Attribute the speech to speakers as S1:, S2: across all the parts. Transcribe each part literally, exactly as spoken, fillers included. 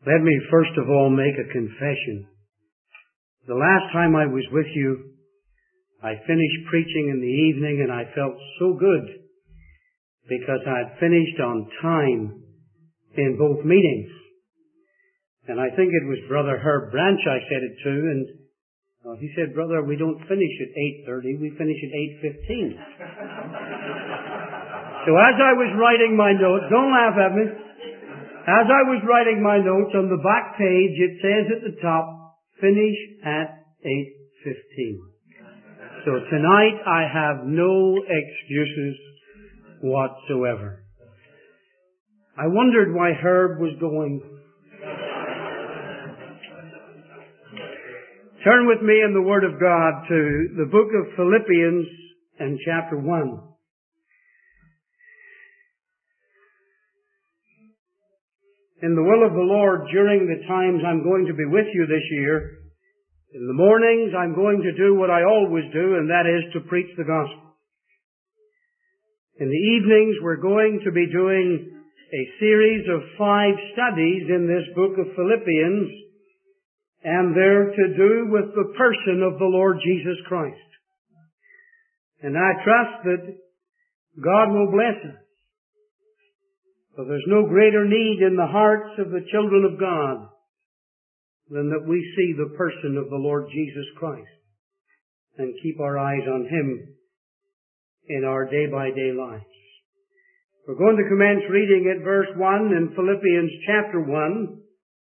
S1: Let me first of all make a confession. The last time I was with you, I finished preaching in the evening and I felt so good because I had finished on time in both meetings. And I think it was Brother Herb Branch I said it to, and uh, he said, "Brother, we don't finish at eight thirty, we finish at eight fifteen. So as I was writing my notes, don't laugh at me, as I was writing my notes on the back page, it says at the top, finish at eight fifteen. So tonight I have no excuses whatsoever. I wondered why Herb was going. Turn with me in the Word of God to the book of Philippians and chapter one. In the will of the Lord, during the times I'm going to be with you this year, in the mornings I'm going to do what I always do, and that is to preach the gospel. In the evenings we're going to be doing a series of five studies in this book of Philippians, and they're to do with the person of the Lord Jesus Christ. And I trust that God will bless us. For there's no greater need in the hearts of the children of God than that we see the person of the Lord Jesus Christ and keep our eyes on Him in our day-by-day lives. We're going to commence reading at verse one in Philippians chapter one.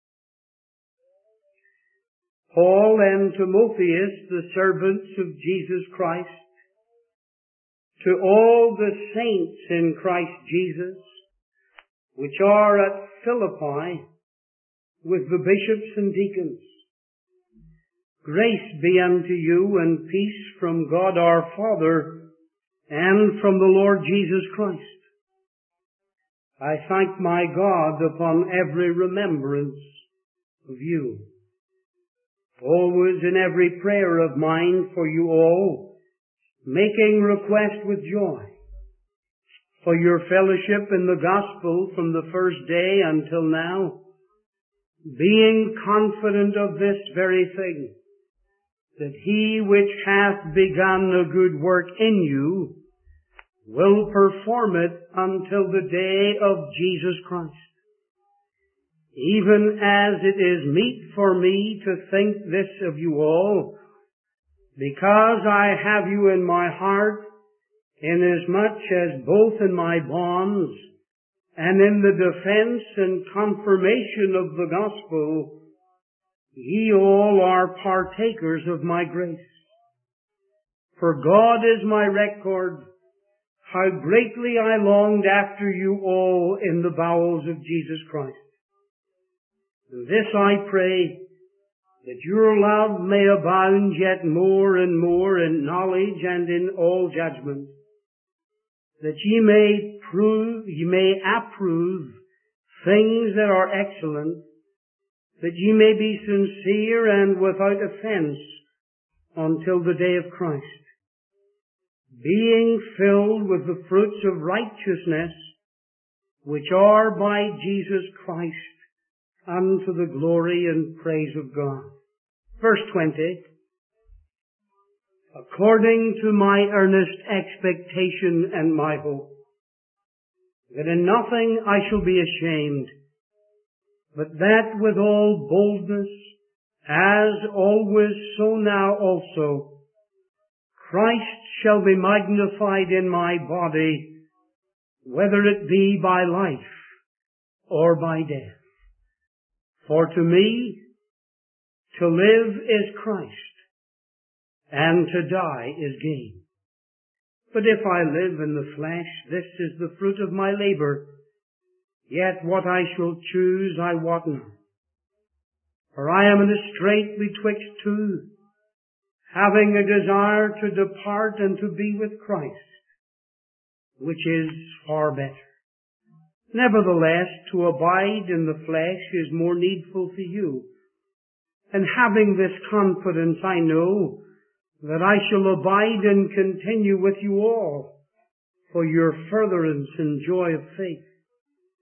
S1: Paul and Timotheus, the servants of Jesus Christ, to all the saints in Christ Jesus, which are at Philippi, with the bishops and deacons. Grace be unto you and peace from God our Father and from the Lord Jesus Christ. I thank my God upon every remembrance of you, always in every prayer of mine for you all, making request with joy, for your fellowship in the gospel from the first day until now, being confident of this very thing, that he which hath begun a good work in you will perform it until the day of Jesus Christ. Even as it is meet for me to think this of you all, because I have you in my heart, inasmuch as both in my bonds and in the defense and confirmation of the gospel, ye all are partakers of my grace. For God is my record, how greatly I longed after you all in the bowels of Jesus Christ. And this I pray, that your love may abound yet more and more in knowledge and in all judgment, that ye may prove, ye may approve things that are excellent, that ye may be sincere and without offense until the day of Christ, being filled with the fruits of righteousness, which are by Jesus Christ, unto the glory and praise of God. Verse twenty, according to my earnest expectation and my hope, that in nothing I shall be ashamed, but that with all boldness, as always so now also, Christ shall be magnified in my body, whether it be by life or by death. For to me, to live is Christ, and to die is gain. But if I live in the flesh, this is the fruit of my labor. Yet what I shall choose I wot not. For I am in a strait betwixt two, having a desire to depart and to be with Christ, which is far better. Nevertheless, to abide in the flesh is more needful for you. And having this confidence, I know that I shall abide and continue with you all for your furtherance and joy of faith,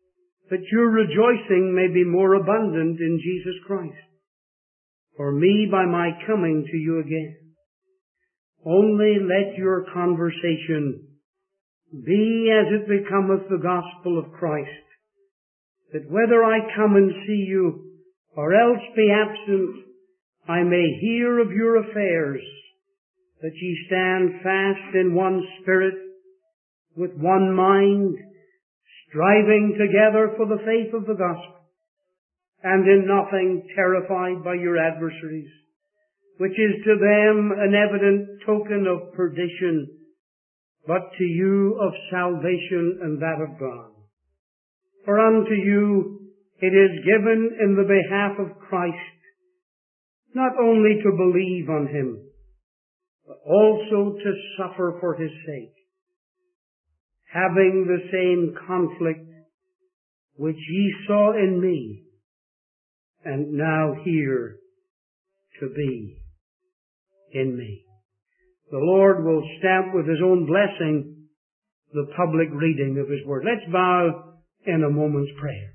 S1: that your rejoicing may be more abundant in Jesus Christ, for me by my coming to you again. Only let your conversation be as it becometh the gospel of Christ, that whether I come and see you or else be absent, I may hear of your affairs, that ye stand fast in one spirit, with one mind, striving together for the faith of the gospel, and in nothing terrified by your adversaries, which is to them an evident token of perdition, but to you of salvation and that of God. For unto you it is given in the behalf of Christ, not only to believe on him, but also to suffer for his sake, having the same conflict which ye saw in me, and now hear to be in me. The Lord will stamp with his own blessing the public reading of his word. Let's bow in a moment's prayer.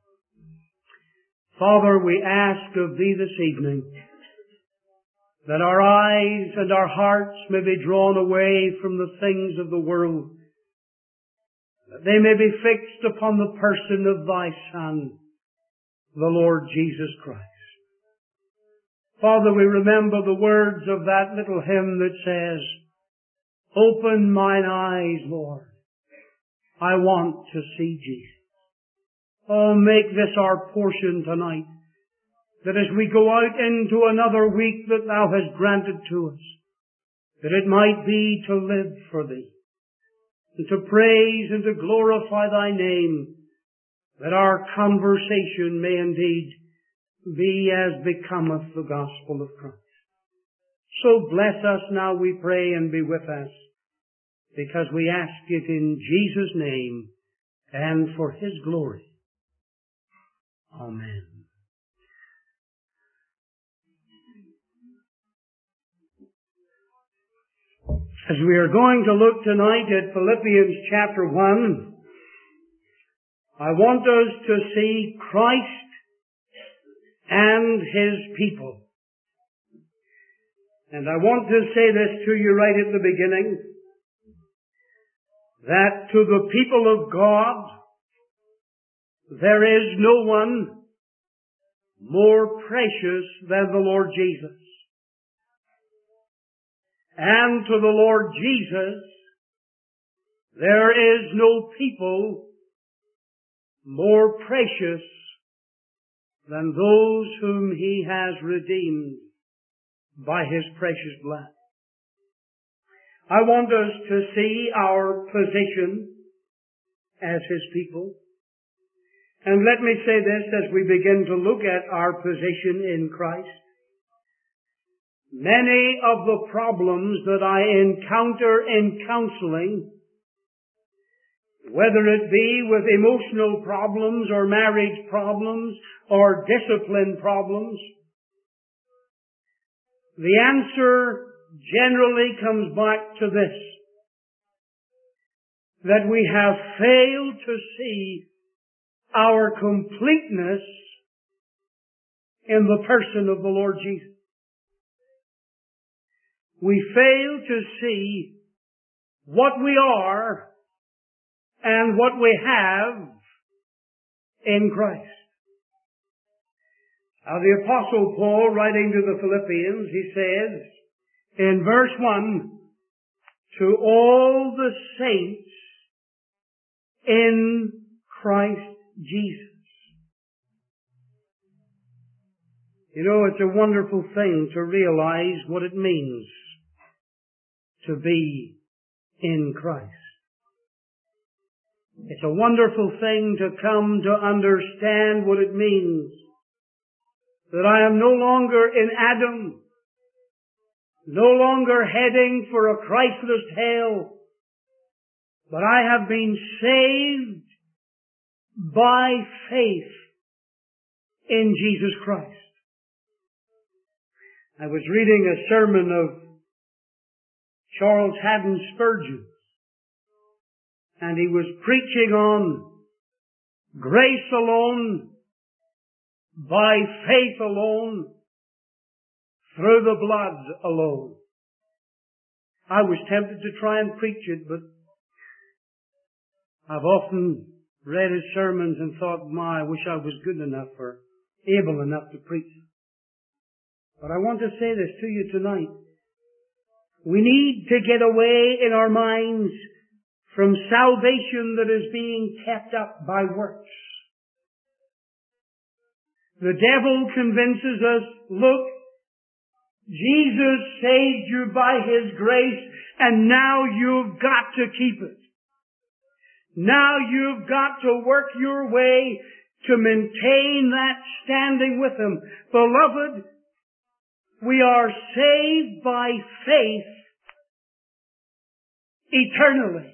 S1: Father, we ask of thee this evening that our eyes and our hearts may be drawn away from the things of the world, that they may be fixed upon the person of thy Son, the Lord Jesus Christ. Father, we remember the words of that little hymn that says, "Open mine eyes, Lord, I want to see Jesus." Oh, make this our portion tonight, that as we go out into another week that thou hast granted to us, that it might be to live for thee, and to praise and to glorify thy name, that our conversation may indeed be as becometh the gospel of Christ. So bless us now, we pray, and be with us, because we ask it in Jesus' name and for his glory. Amen. As we are going to look tonight at Philippians chapter one, I want us to see Christ and his people. And I want to say this to you right at the beginning, that to the people of God, there is no one more precious than the Lord Jesus. And to the Lord Jesus, there is no people more precious than those whom he has redeemed by his precious blood. I want us to see our position as his people. And let me say this as we begin to look at our position in Christ. Many of the problems that I encounter in counseling, whether it be with emotional problems or marriage problems or discipline problems, the answer generally comes back to this, that we have failed to see our completeness in the person of the Lord Jesus. We fail to see what we are and what we have in Christ. Now the Apostle Paul, writing to the Philippians, he says in verse one, "To all the saints in Christ Jesus." You know, it's a wonderful thing to realize what it means to be in Christ. It's a wonderful thing to come to understand what it means that I am no longer in Adam, no longer heading for a Christless hell, but I have been saved by faith in Jesus Christ. I was reading a sermon of Charles Haddon Spurgeon, and he was preaching on grace alone, by faith alone, through the blood alone. I was tempted to try and preach it, but I've often read his sermons and thought, my, I wish I was good enough or able enough to preach. But I want to say this to you tonight. We need to get away in our minds from salvation that is being kept up by works. The devil convinces us, look, Jesus saved you by His grace, and now you've got to keep it. Now you've got to work your way to maintain that standing with Him. Beloved, we are saved by faith eternally.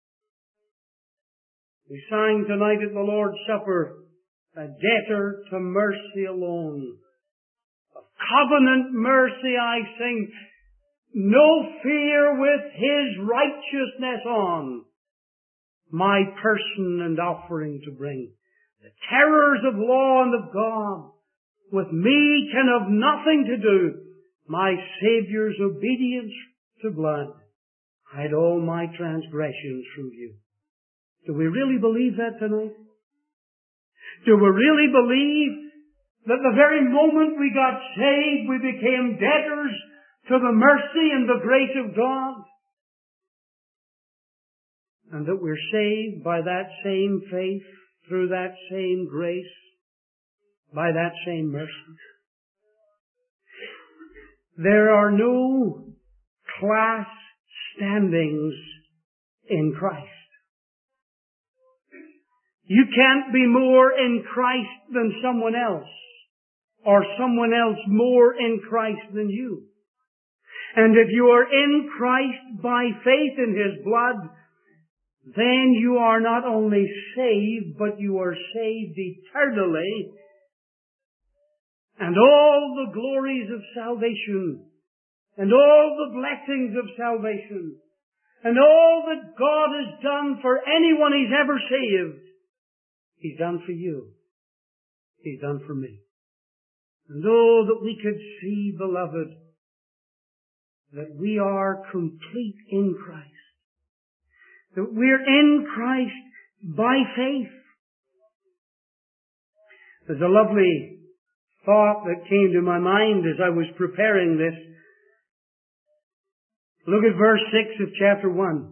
S1: We sang tonight at the Lord's Supper, a debtor to mercy alone. Of covenant mercy I sing, no fear with His righteousness on, my person and offering to bring. The terrors of law and of God with me can have nothing to do. My Saviour's obedience to blood hide all my transgressions from view. Do we really believe that tonight? Do we really believe that the very moment we got saved, we became debtors to the mercy and the grace of God? And that we're saved by that same faith, through that same grace, by that same mercy? There are no class standings in Christ. You can't be more in Christ than someone else, or someone else more in Christ than you. And if you are in Christ by faith in His blood, then you are not only saved, but you are saved eternally. And all the glories of salvation, and all the blessings of salvation, and all that God has done for anyone He's ever saved, He's done for you. He's done for me. And oh, that we could see, beloved, that we are complete in Christ. That we're in Christ by faith. There's a lovely thought that came to my mind as I was preparing this. Look at verse six of chapter one.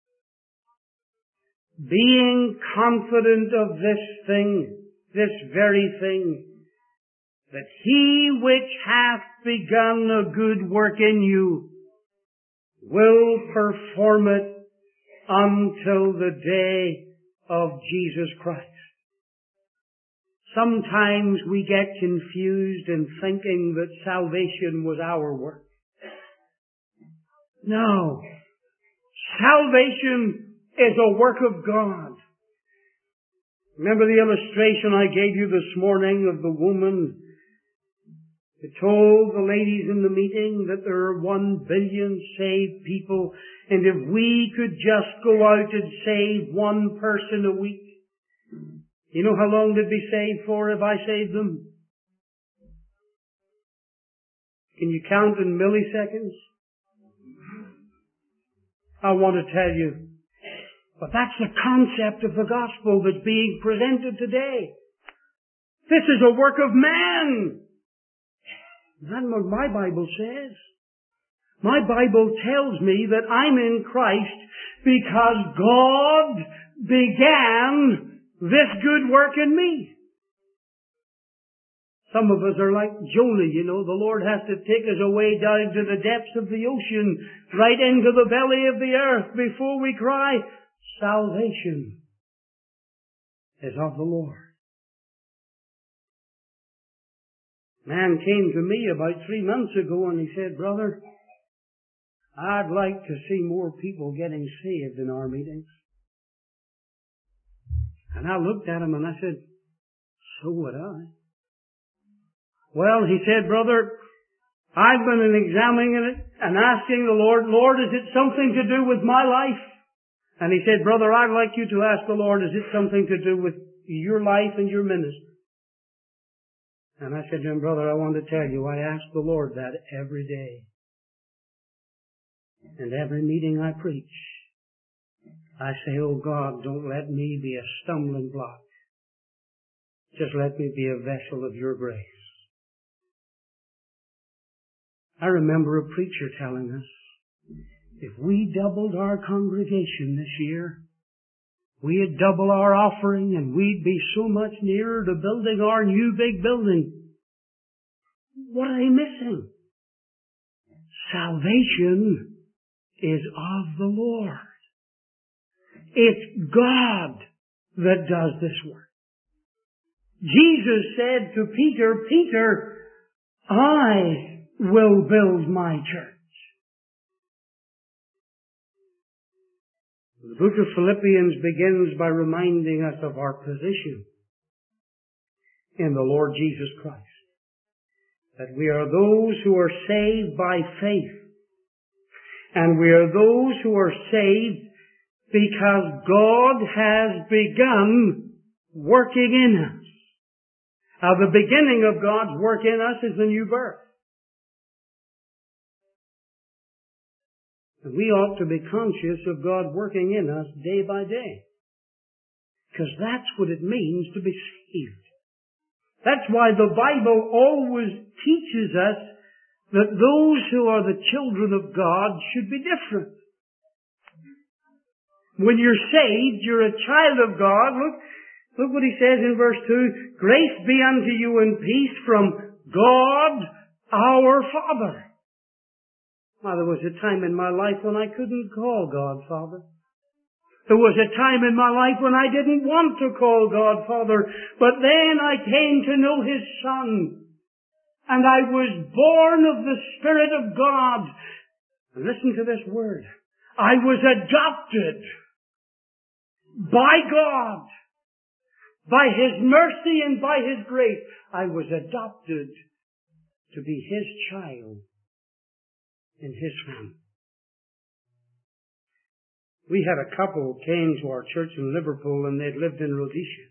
S1: Being confident of this thing, this very thing, that He which hath begun a good work in you will perform it until the day of Jesus Christ. Sometimes we get confused in thinking that salvation was our work. No. Salvation is a work of God. Remember the illustration I gave you this morning of the woman who told the ladies in the meeting that there are one billion saved people, and if we could just go out and save one person a week, you know how long they'd be saved for if I saved them? Can you count in milliseconds? I want to tell you, but that's the concept of the gospel that's being presented today. This is a work of man. That's what my Bible says. My Bible tells me that I'm in Christ because God began this good work in me. Some of us are like Jonah, you know. The Lord has to take us away down to the depths of the ocean, right into the belly of the earth before we cry, salvation is of the Lord. Man came to me about three months ago and he said, brother, I'd like to see more people getting saved in our meetings. And I looked at him and I said, so would I. Well, he said, brother, I've been examining it and asking the Lord, Lord, is it something to do with my life? And he said, brother, I'd like you to ask the Lord, is it something to do with your life and your ministry. And I said to him, brother, I want to tell you, I ask the Lord that every day. And every meeting I preach, I say, oh God, don't let me be a stumbling block. Just let me be a vessel of your grace. I remember a preacher telling us, if we doubled our congregation this year, we'd double our offering and we'd be so much nearer to building our new big building. What are they missing? Salvation is of the Lord. It's God that does this work. Jesus said to Peter, Peter, I will build my church. The book of Philippians begins by reminding us of our position in the Lord Jesus Christ. That we are those who are saved by faith. And we are those who are saved because God has begun working in us. Now, the beginning of God's work in us is the new birth. And we ought to be conscious of God working in us day by day. Because that's what it means to be saved. That's why the Bible always teaches us that those who are the children of God should be different. When you're saved, you're a child of God. Look, look what he says in verse two. Grace be unto you and peace from God our Father. Now, there was a time in my life when I couldn't call God Father. There was a time in my life when I didn't want to call God Father. But then I came to know His Son. And I was born of the Spirit of God. And listen to this word. I was adopted by God. By His mercy and by His grace. I was adopted to be His child in His family. We had a couple came to our church in Liverpool and they'd lived in Rhodesia.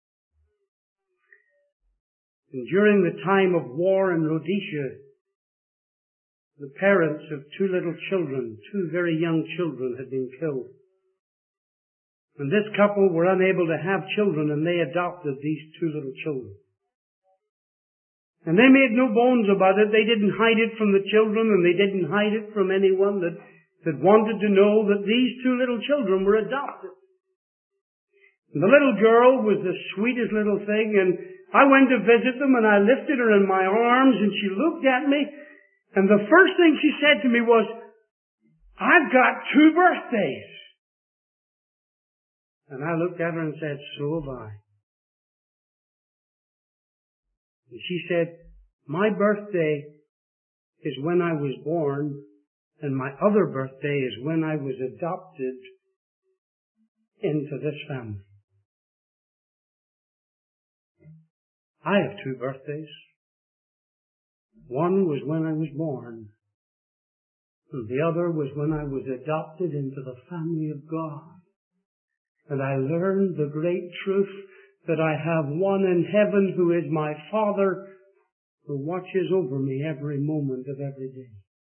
S1: And during the time of war in Rhodesia, the parents of two little children, two very young children, had been killed. And this couple were unable to have children and they adopted these two little children. And they made no bones about it. They didn't hide it from the children and they didn't hide it from anyone that, that wanted to know that these two little children were adopted. And the little girl was the sweetest little thing, and I went to visit them and I lifted her in my arms and she looked at me and the first thing she said to me was, I've got two birthdays. And I looked at her and said, so have I. And she said, my birthday is when I was born, and my other birthday is when I was adopted into this family. I have two birthdays. One was when I was born, and the other was when I was adopted into the family of God. And I learned the great truth that I have one in heaven who is my Father, who watches over me every moment of every day.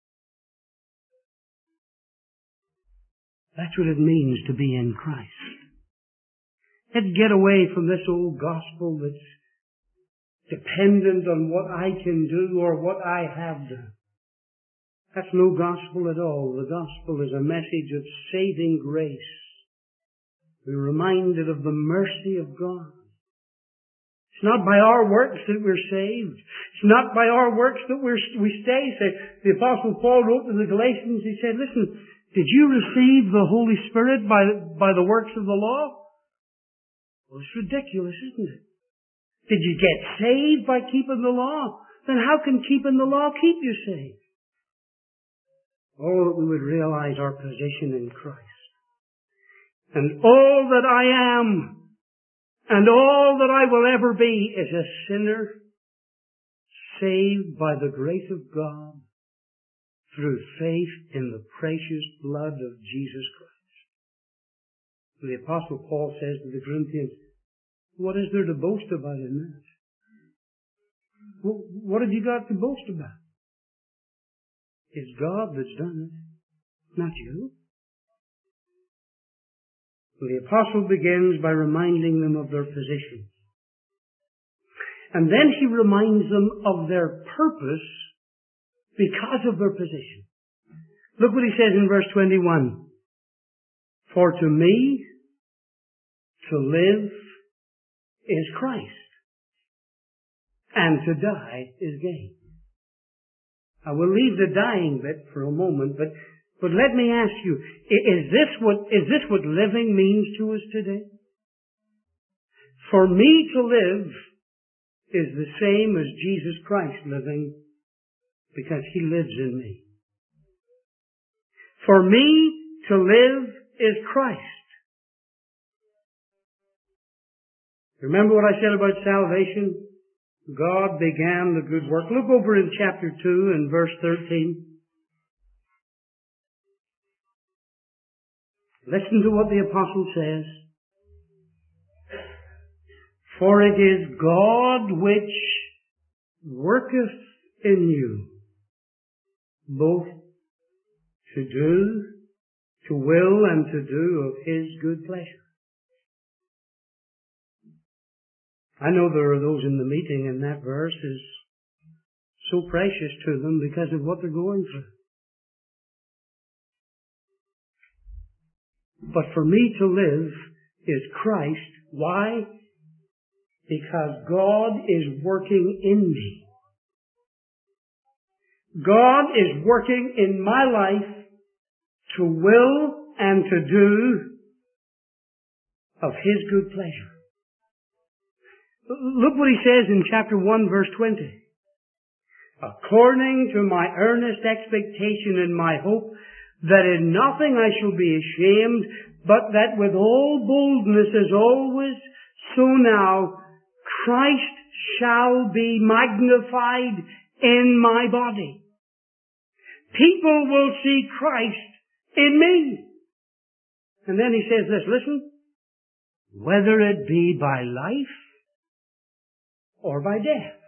S1: That's what it means to be in Christ. Let's get away from this old gospel that's dependent on what I can do or what I have done. That's no gospel at all. The gospel is a message of saving grace. We're reminded of the mercy of God. It's not by our works that we're saved. It's not by our works that we're, we stay saved. The Apostle Paul wrote to the Galatians, he said, listen, did you receive the Holy Spirit by, by the works of the law? Well, it's ridiculous, isn't it? Did you get saved by keeping the law? Then how can keeping the law keep you saved? Oh, that we would realize our position in Christ. And all that I am and all that I will ever be is a sinner saved by the grace of God through faith in the precious blood of Jesus Christ. The Apostle Paul says to the Corinthians, What is there to boast about in that? What have you got to boast about? It's God that's done it, not you. The apostle begins by reminding them of their position. And then he reminds them of their purpose because of their position. Look what he says in verse twenty-one. For to me, to live is Christ, and to die is gain. I will leave the dying bit for a moment, but, but let me ask you, is this what, is this what living means to us today? For me to live is the same as Jesus Christ living, because He lives in me. For me to live is Christ. Remember what I said about salvation? God began the good work. Look over in chapter two and verse thirteen. Listen to what the apostle says. For it is God which worketh in you, both to do, to will and to do of His good pleasure. I know there are those in the meeting and that verse is so precious to them because of what they're going through. But for me to live is Christ. Why? Because God is working in me. God is working in my life to will and to do of His good pleasure. Look what he says in chapter one, verse twenty. According to my earnest expectation and my hope, that in nothing I shall be ashamed, but that with all boldness as always, so now, Christ shall be magnified in my body. People will see Christ in me. And then he says this, listen, whether it be by life or by death.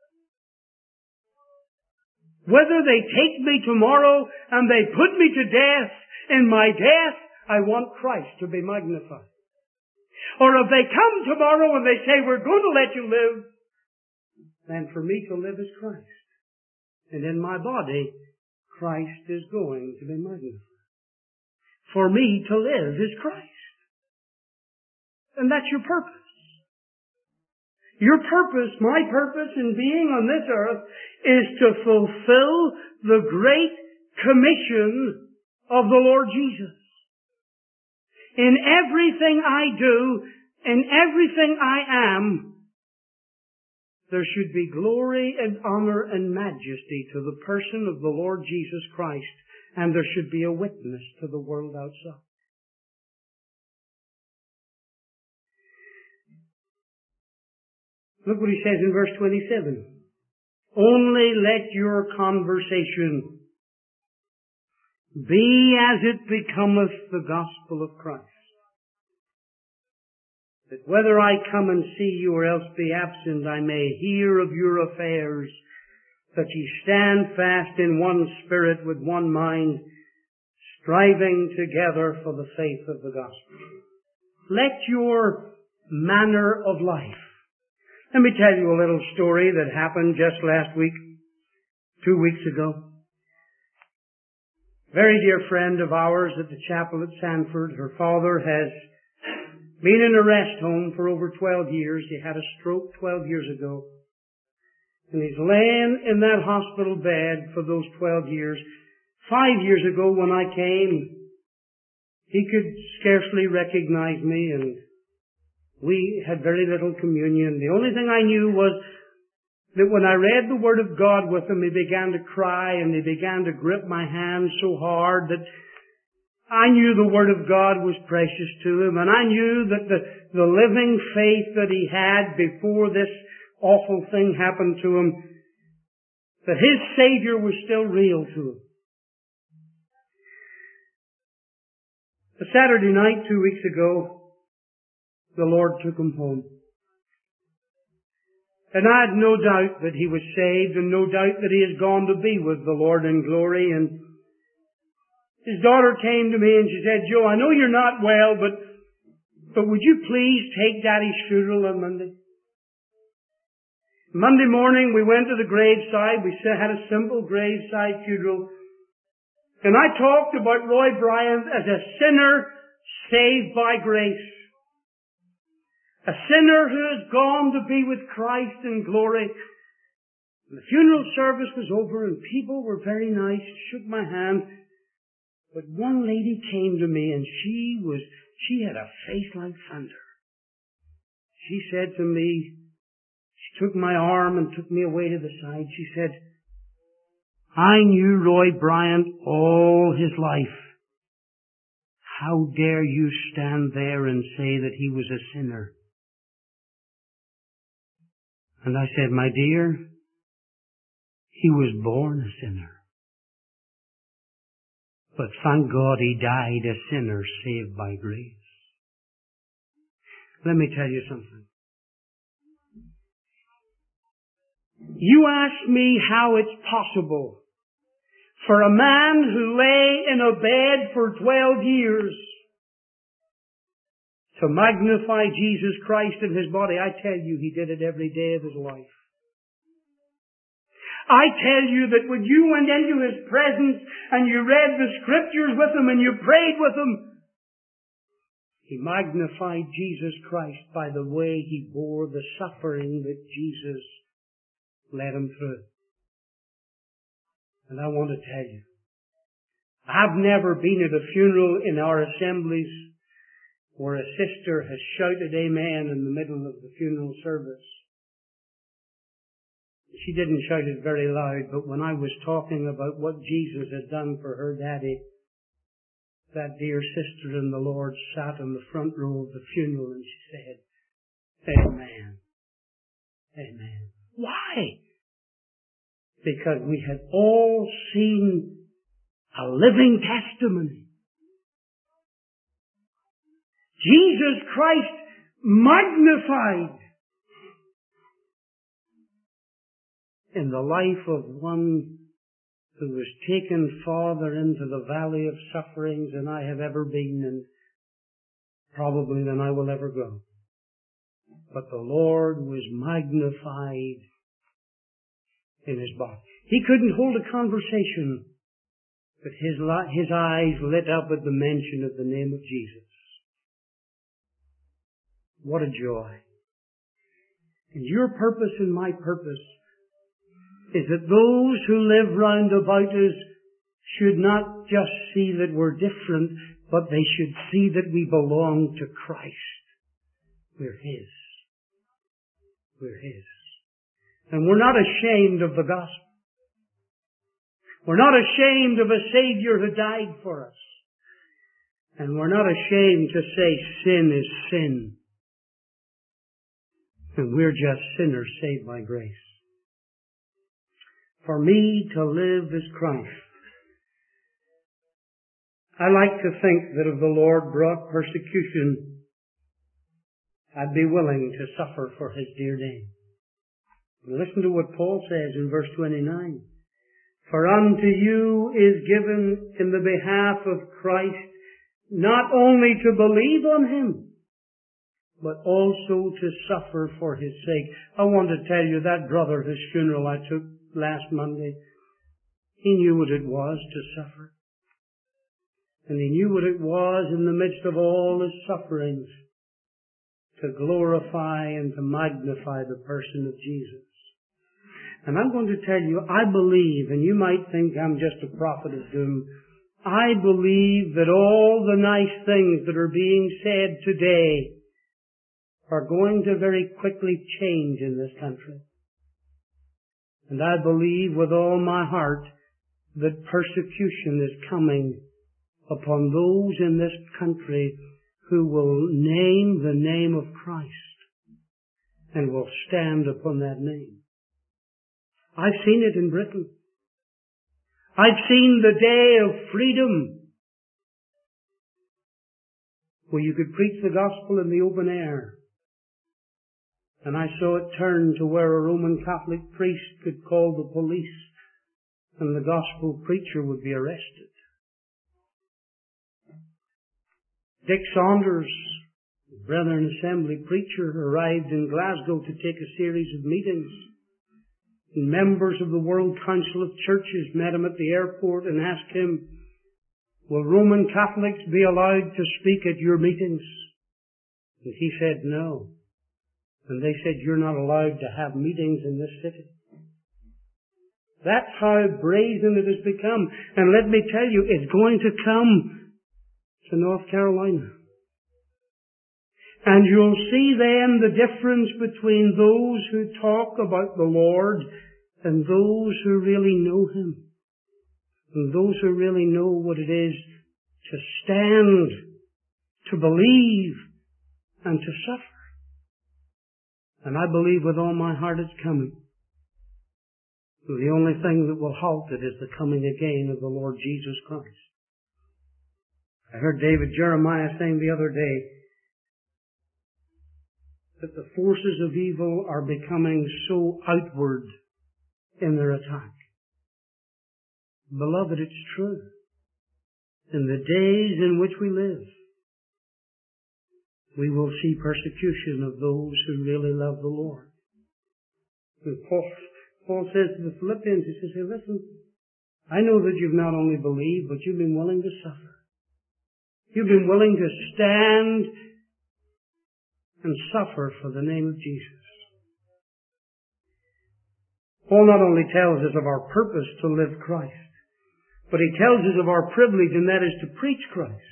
S1: Whether they take me tomorrow and they put me to death, in my death, I want Christ to be magnified. Or if they come tomorrow and they say, we're going to let you live, then for me to live is Christ. And in my body, Christ is going to be magnified. For me to live is Christ. And that's your purpose. Your purpose, my purpose in being on this earth, is to fulfill the great commission of the Lord Jesus. In everything I do, in everything I am, there should be glory and honor and majesty to the person of the Lord Jesus Christ, and there should be a witness to the world outside. Look what he says in verse twenty-seven. Only let your conversation be as it becometh the gospel of Christ. That whether I come and see you or else be absent, I may hear of your affairs, that ye stand fast in one spirit with one mind, striving together for the faith of the gospel. Let your manner of life. Let me tell you a little story that happened just last week, two weeks ago. Very dear friend of ours at the chapel at Sanford, her father has been in a rest home for over twelve years. He had a stroke twelve years ago. And he's laying in that hospital bed for those twelve years. Five years ago when I came, he could scarcely recognize me, and we had very little communion. The only thing I knew was that when I read the Word of God with him, he began to cry and he began to grip my hand so hard that I knew the Word of God was precious to him, and I knew that the, the living faith that he had before this awful thing happened to him, that his Savior was still real to him. A Saturday night, two weeks ago, the Lord took him home. And I had no doubt that he was saved and no doubt that he has gone to be with the Lord in glory. And his daughter came to me and she said, Joe, I know you're not well, but, but would you please take Daddy's funeral on Monday? Monday morning we went to the graveside. We had a simple graveside funeral. And I talked about Roy Bryant as a sinner saved by grace. A sinner who has gone to be with Christ in glory. The funeral service was over and people were very nice, shook my hand. But one lady came to me and she was, she had a face like thunder. She said to me, she took my arm and took me away to the side. She said, I knew Roy Bryant all his life. How dare you stand there and say that he was a sinner? And I said, my dear, he was born a sinner. But thank God he died a sinner saved by grace. Let me tell you something. You ask me how it's possible for a man who lay in a bed for twelve years to magnify Jesus Christ in his body. I tell you, he did it every day of his life. I tell you that when you went into his presence and you read the scriptures with him and you prayed with him, he magnified Jesus Christ by the way he bore the suffering that Jesus led him through. And I want to tell you, I've never been at a funeral in our assemblies where a sister has shouted amen in the middle of the funeral service. She didn't shout it very loud, but when I was talking about what Jesus had done for her daddy, that dear sister in the Lord sat in the front row of the funeral and she said, Amen. Amen. Why? Because we had all seen a living testimony. Jesus Christ magnified in the life of one who was taken farther into the valley of sufferings than I have ever been and probably than I will ever go. But the Lord was magnified in his body. He couldn't hold a conversation, but his, his eyes lit up at the mention of the name of Jesus. What a joy. And your purpose and my purpose is that those who live round about us should not just see that we're different, but they should see that we belong to Christ. We're His. We're His. And we're not ashamed of the gospel. We're not ashamed of a Savior who died for us. And we're not ashamed to say sin is sin. And we're just sinners saved by grace. For me to live is Christ. I like to think that if the Lord brought persecution, I'd be willing to suffer for His dear name. Listen to what Paul says in verse twenty-nine. For unto you is given in the behalf of Christ not only to believe on Him, but also to suffer for His sake. I want to tell you that brother, whose funeral I took last Monday, he knew what it was to suffer. And he knew what it was in the midst of all his sufferings to glorify and to magnify the person of Jesus. And I'm going to tell you, I believe, and you might think I'm just a prophet of doom, I believe that all the nice things that are being said today are going to very quickly change in this country. And I believe with all my heart that persecution is coming upon those in this country who will name the name of Christ and will stand upon that name. I've seen it in Britain. I've seen the day of freedom where you could preach the gospel in the open air. And I saw it turn to where a Roman Catholic priest could call the police and the gospel preacher would be arrested. Dick Saunders, the Brethren Assembly preacher, arrived in Glasgow to take a series of meetings. And members of the World Council of Churches met him at the airport and asked him, will Roman Catholics be allowed to speak at your meetings? And he said no. And they said, you're not allowed to have meetings in this city. That's how brazen it has become. And let me tell you, it's going to come to North Carolina. And you'll see then the difference between those who talk about the Lord and those who really know Him. And those who really know what it is to stand, to believe, and to suffer. And I believe with all my heart it's coming. The only thing that will halt it is the coming again of the Lord Jesus Christ. I heard David Jeremiah saying the other day that the forces of evil are becoming so outward in their attack. Beloved, it's true. In the days in which we live, we will see persecution of those who really love the Lord. And Paul, Paul says to the Philippians, he says, hey, listen, I know that you've not only believed, but you've been willing to suffer. You've been willing to stand and suffer for the name of Jesus. Paul not only tells us of our purpose to live Christ, but he tells us of our privilege, and that is to preach Christ.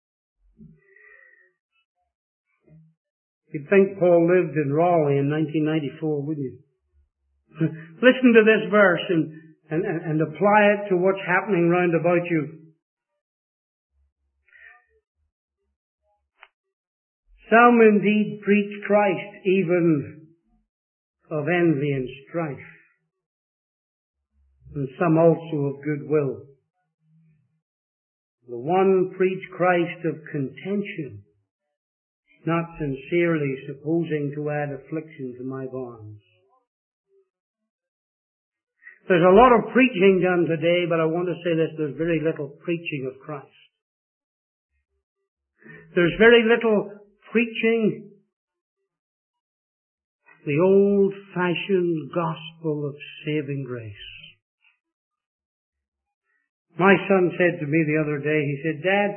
S1: You'd think Paul lived in Raleigh in nineteen ninety-four, wouldn't you? Listen to this verse and, and, and apply it to what's happening round about you. Some indeed preach Christ, even of envy and strife, and some also of goodwill. The one preach Christ of contention, not sincerely, supposing to add affliction to my bonds. There's a lot of preaching done today, but I want to say this, there's very little preaching of Christ. There's very little preaching the old-fashioned gospel of saving grace. My son said to me the other day, he said, Dad,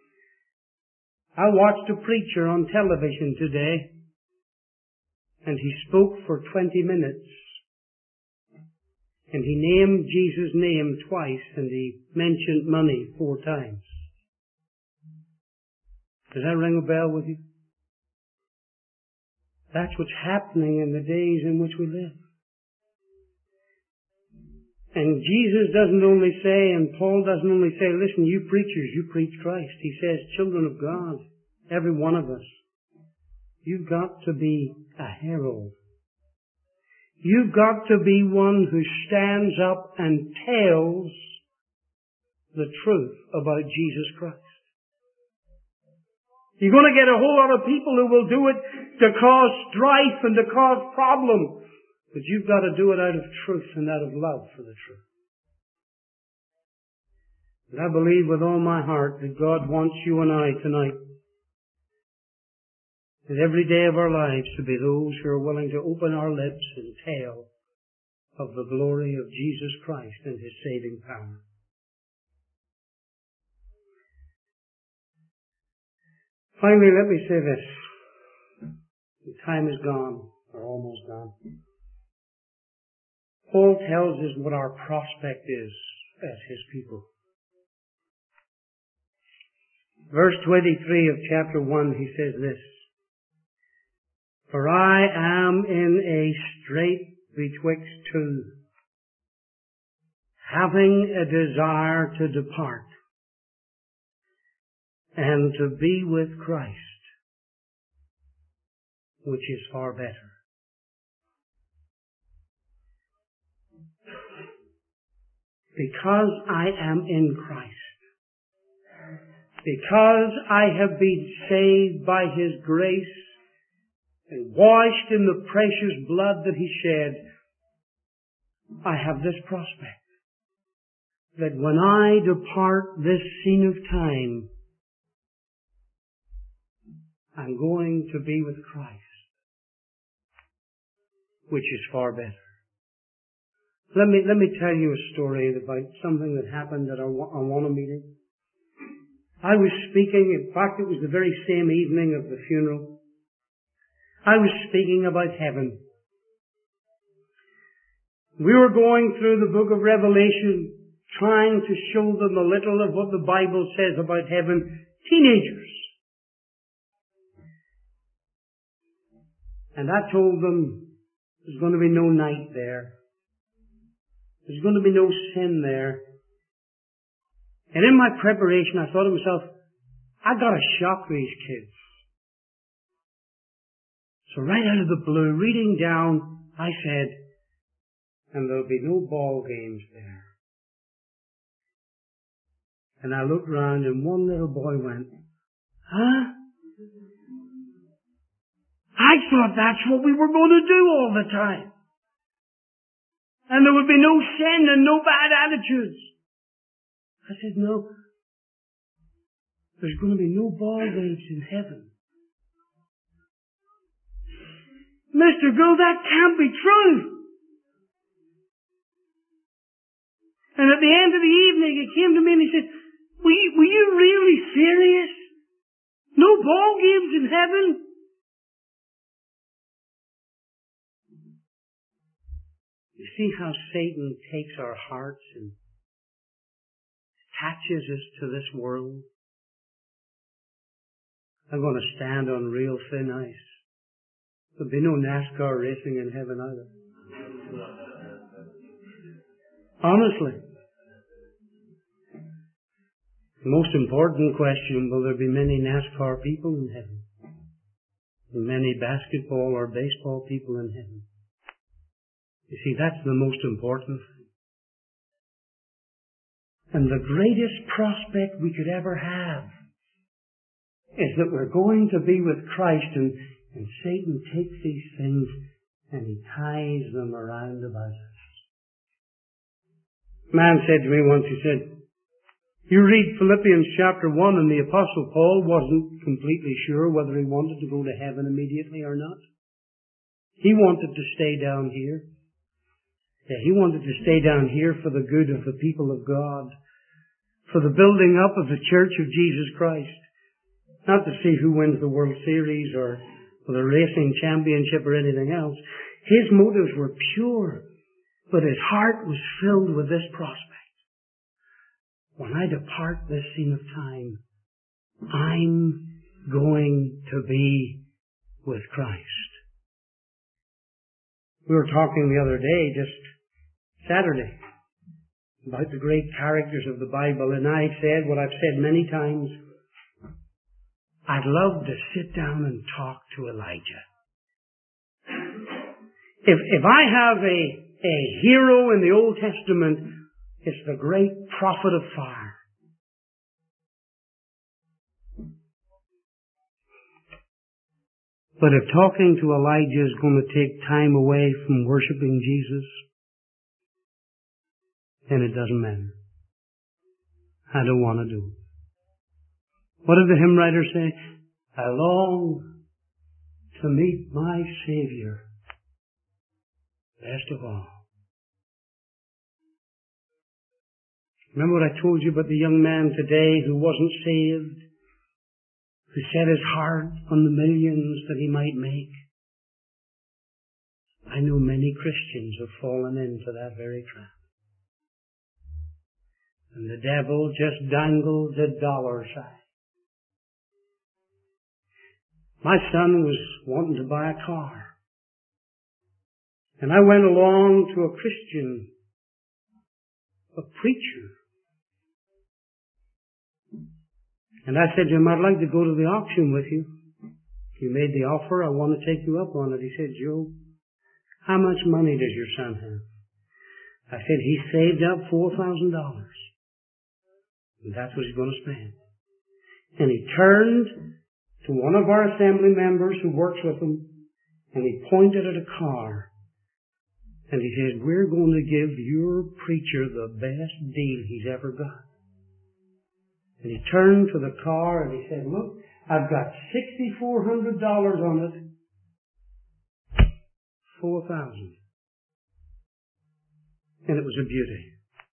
S1: I watched a preacher on television today, and he spoke for twenty minutes. And he named Jesus' name twice, and he mentioned money four times. Does that ring a bell with you? That's what's happening in the days in which we live. And Jesus doesn't only say, and Paul doesn't only say, listen, you preachers, you preach Christ. He says, children of God, every one of us, you've got to be a herald. You've got to be one who stands up and tells the truth about Jesus Christ. You're going to get a whole lot of people who will do it to cause strife and to cause problems. But you've got to do it out of truth and out of love for the truth. And I believe with all my heart that God wants you and I tonight, that every day of our lives to be those who are willing to open our lips and tell of the glory of Jesus Christ and His saving power. Finally, let me say this. The time is gone, or almost gone. Paul tells us what our prospect is as His people. Verse twenty-three of chapter one, he says this, For I am in a strait betwixt two, having a desire to depart, and to be with Christ, which is far better. Because I am in Christ, because I have been saved by His grace and washed in the precious blood that He shed, I have this prospect, that when I depart this scene of time, I'm going to be with Christ, which is far better. Let me, let me tell you a story about something that happened at our Awana meeting. I was speaking, in fact it was the very same evening of the funeral. I was speaking about heaven. We were going through the book of Revelation, trying to show them a little of what the Bible says about heaven. Teenagers. And I told them there's going to be no night there. There's going to be no sin there. And in my preparation, I thought to myself, I got to shock these kids. So right out of the blue, reading down, I said, and there'll be no ball games there. And I looked round and one little boy went, huh? I thought that's what we were going to do all the time. And there would be no sin and no bad attitudes. I said, no. There's going to be no ball games in heaven. Mister Gould, that can't be true. And at the end of the evening, he came to me and he said, were you, were you really serious? No ball games in heaven? You see how Satan takes our hearts and attaches us to this world? I'm going to stand on real thin ice. There'll be no NASCAR racing in heaven either. Honestly. The most important question, will there be many NASCAR people in heaven? Many basketball or baseball people in heaven? You see, that's the most important thing. And the greatest prospect we could ever have is that we're going to be with Christ, and, and Satan takes these things and he ties them around about us. A man said to me once, he said, you read Philippians chapter one and the Apostle Paul wasn't completely sure whether he wanted to go to heaven immediately or not. He wanted to stay down here. Yeah, he wanted to stay down here for the good of the people of God, for the building up of the Church of Jesus Christ, not to see who wins the World Series or, or the racing championship or anything else. His motives were pure, but his heart was filled with this prospect. When I depart this scene of time, I'm going to be with Christ. We were talking the other day, just Saturday, about the great characters of the Bible, and I said what I've said many times, I'd love to sit down and talk to Elijah. If, if I have a, a hero in the Old Testament, it's the great prophet of fire. But if talking to Elijah is going to take time away from worshiping Jesus, then it doesn't matter. I don't want to do it. What did the hymn writer say? I long to meet my Savior, best of all. Remember what I told you about the young man today who wasn't saved, who set his heart on the millions that he might make? I know many Christians have fallen into that very trap. And the devil just dangles a dollar sign. My son was wanting to buy a car. And I went along to a Christian, a preacher. And I said to him, I'd like to go to the auction with you. He made the offer. I want to take you up on it. He said, Joe, how much money does your son have? I said, he saved up four thousand dollars. And that's what he's going to spend. And he turned to one of our assembly members who works with him, And he pointed at a car. And he said, we're going to give your preacher the best deal he's ever got. And he turned to the car and he said, look, I've got six thousand four hundred dollars on it. four thousand. And it was a beauty.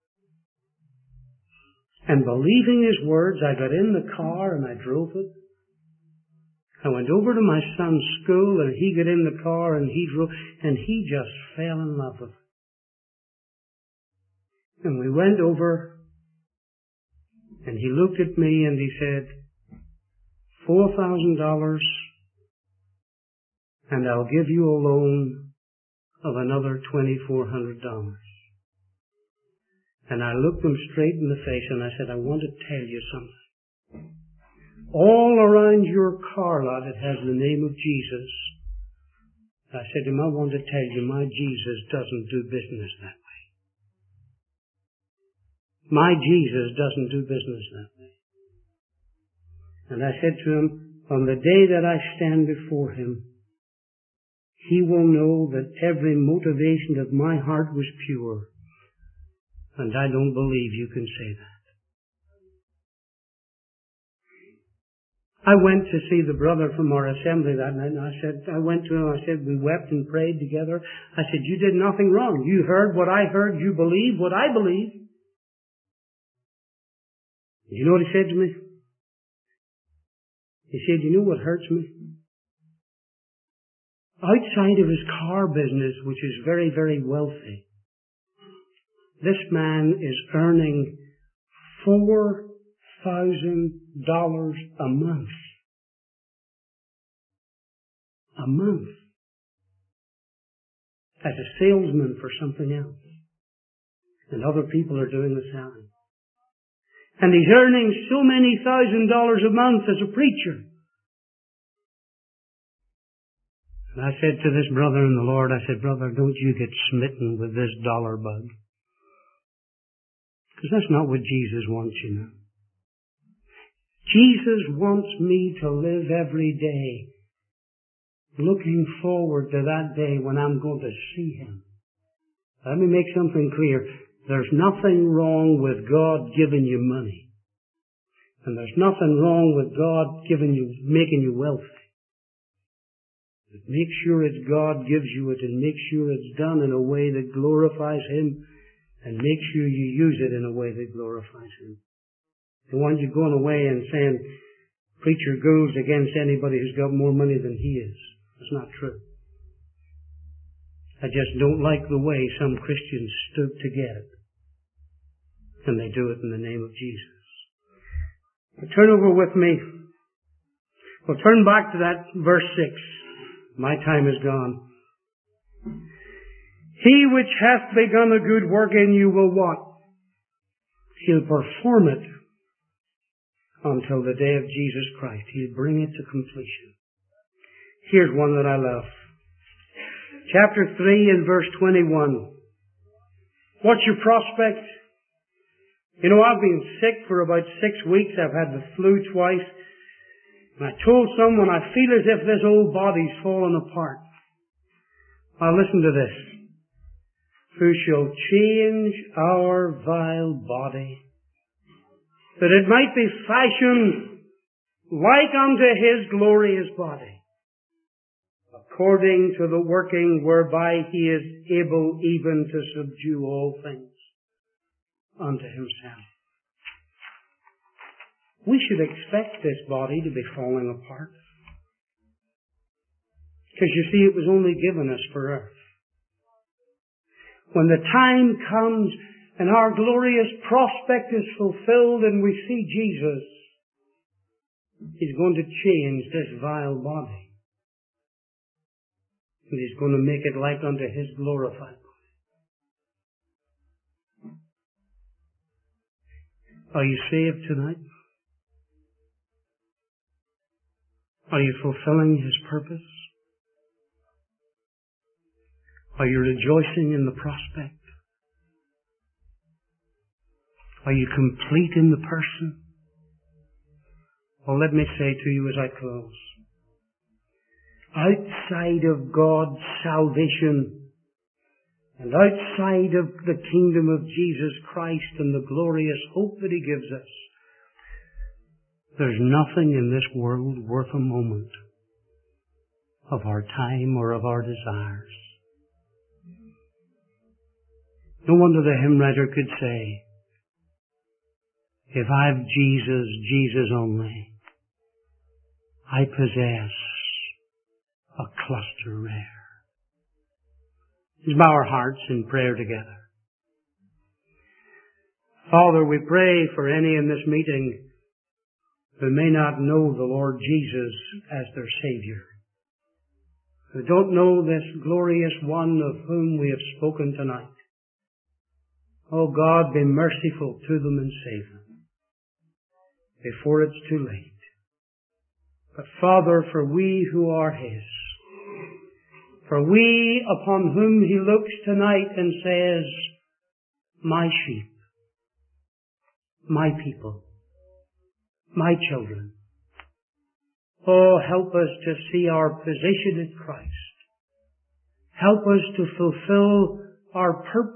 S1: And believing his words, I got in the car and I drove it. I went over to my son's school and he got in the car and he drove, and he just fell in love with it. And we went over and he looked at me and he said, four thousand dollars and I'll give you a loan of another twenty-four hundred dollars. And I looked him straight in the face and I said, I want to tell you something. All around your car lot it has the name of Jesus. I said to him, I want to tell you, my Jesus doesn't do business that way. My Jesus doesn't do business that way. And I said to him, on the day that I stand before him, he will know that every motivation of my heart was pure. And I don't believe you can say that. I went to see the brother from our assembly that night, and I said, I went to him, I said, we wept and prayed together. I said, you did nothing wrong. You heard what I heard. You believe what I believe. You know what he said to me? He said, you know what hurts me? Outside of his car business, which is very, very wealthy, this man is earning four thousand dollars a month. A month. As a salesman for something else. And other people are doing the selling. And he's earning so many thousand dollars a month as a preacher. And I said to this brother in the Lord, I said, brother, don't you get smitten with this dollar bug. Because that's not what Jesus wants, you know. Jesus wants me to live every day looking forward to that day when I'm going to see Him. Let me make something clear. There's nothing wrong with God giving you money. And there's nothing wrong with God giving you, making you wealthy. But make sure it's God gives you it, and make sure it's done in a way that glorifies Him, and make sure you use it in a way that glorifies Him. The ones you're going away and saying, preacher goes against anybody who's got more money than he is. That's not true. I just don't like the way some Christians stoop to get it. And they do it in the name of Jesus. Now, turn over with me. Well, turn back to that verse six. My time is gone. He which hath begun a good work in you will what? He'll perform it until the day of Jesus Christ. He'll bring it to completion. Here's one that I love. Chapter three and verse twenty-one. What's your prospect? You know, I've been sick for about six weeks. I've had the flu twice. And I told someone I feel as if this old body's fallen apart. Now listen to this. Who shall change our vile body, that it might be fashioned like unto His glorious body, according to the working whereby He is able even to subdue all things unto Himself. We should expect this body to be falling apart. Because you see, it was only given us for earth. When the time comes and our glorious prospect is fulfilled and we see Jesus, He's going to change this vile body. And He's going to make it like unto His glorified body. Are you saved tonight? Are you fulfilling His purpose? Are you rejoicing in the prospect? Are you complete in the person? Well, let me say to you as I close, outside of God's salvation and outside of the kingdom of Jesus Christ and the glorious hope that He gives us, there's nothing in this world worth a moment of our time or of our desires. No wonder the hymn writer could say, if I've Jesus, Jesus only, I possess a cluster rare. Let's bow our hearts in prayer together. Father, we pray for any in this meeting who may not know the Lord Jesus as their Savior, who don't know this glorious one of whom we have spoken tonight. Oh God, be merciful to them and save them before it's too late. But Father, for we who are His, for we upon whom He looks tonight and says, my sheep, my people, my children, oh, help us to see our position in Christ. Help us to fulfill our purpose,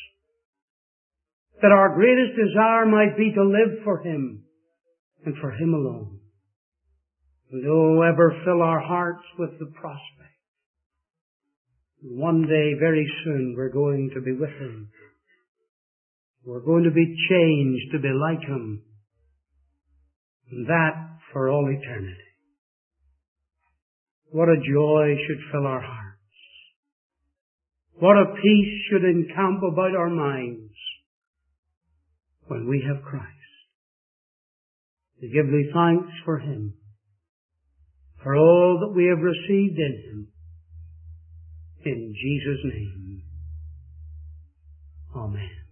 S1: that our greatest desire might be to live for Him and for Him alone. And oh, ever fill our hearts with the prospect. One day, very soon, we're going to be with Him. We're going to be changed to be like Him. And that for all eternity. What a joy should fill our hearts. What a peace should encamp about our minds when we have Christ. We give Thee thanks for Him, for all that we have received in Him. In Jesus' name. Amen.